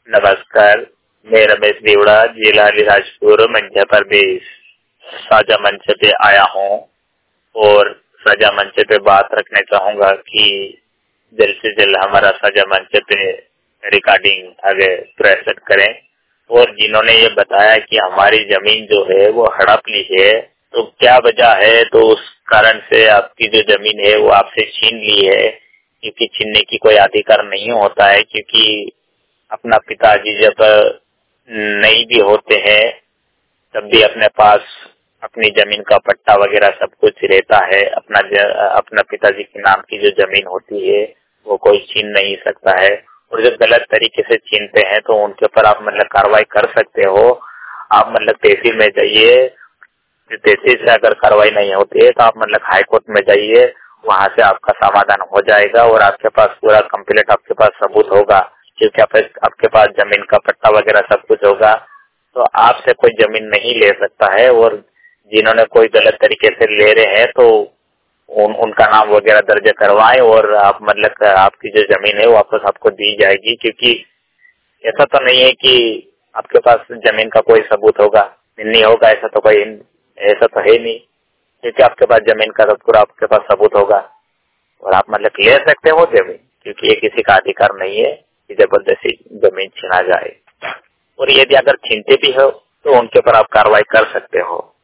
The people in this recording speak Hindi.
नमस्कार, मैं रमेश देवड़ा, जिला अलीराजपुर, मध्य प्रदेश साझा मंच पे आया हूँ और साझा मंच पे बात रखना चाहूंगा कि जल्द से जल्द हमारा साझा मंच पे रिकॉर्डिंग आगे प्रेजेंट करें। और जिन्होंने ये बताया कि हमारी जमीन जो है वो हड़प ली है, तो क्या वजह है, तो उस कारण से आपकी जो जमीन है वो आपसे छीन ली है, क्योंकि छीनने की कोई अधिकार नहीं होता है। क्योंकि अपना पिताजी जब नहीं भी होते हैं तब भी अपने पास अपनी जमीन का पट्टा वगैरह सब कुछ रहता है। अपना पिताजी के नाम की जो जमीन होती है वो कोई छीन नहीं सकता है। और जब गलत तरीके से छीनते हैं तो उनके ऊपर आप कार्रवाई कर सकते हो। आप तहसील में जाइए, तहसील से अगर कार्रवाई नहीं होती है तो आप हाई कोर्ट में जाइए, वहाँ से आपका समाधान हो जाएगा और आपके पास पूरा कंप्लीट आपके पास सबूत होगा, क्योंकि आपके पास जमीन का पट्टा वगैरह सब कुछ होगा। तो आपसे कोई जमीन नहीं ले सकता है। और जिन्होंने कोई गलत तरीके से ले रहे हैं तो उनका नाम वगैरह दर्ज करवाएं और आप आपकी जो जमीन है वापस आपको दी जाएगी। क्योंकि ऐसा तो नहीं है कि आपके पास जमीन का कोई सबूत होगा, नहीं होगा, ऐसा तो है नहीं, क्योंकि आपके पास जमीन का पूरा आपके पास सबूत होगा और आप ले सकते हो जमीन, क्योंकि ये किसी का अधिकार नहीं है कि जबरदस्ती जमीन छीना जाए। और यदि अगर छीनते भी हो तो उनके ऊपर आप कार्रवाई कर सकते हो।